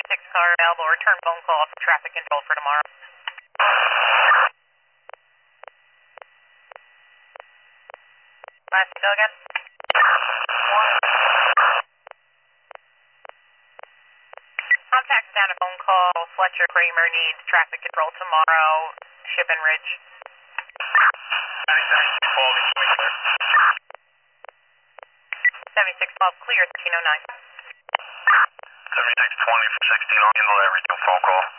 76 car available, return phone call off traffic control for tomorrow. Last go again. Contact down a phone call. Fletcher Kramer needs traffic control tomorrow. Ship and Ridge. 7612 clear, 1309. 7620 for 16, I'll handle that regional phone call.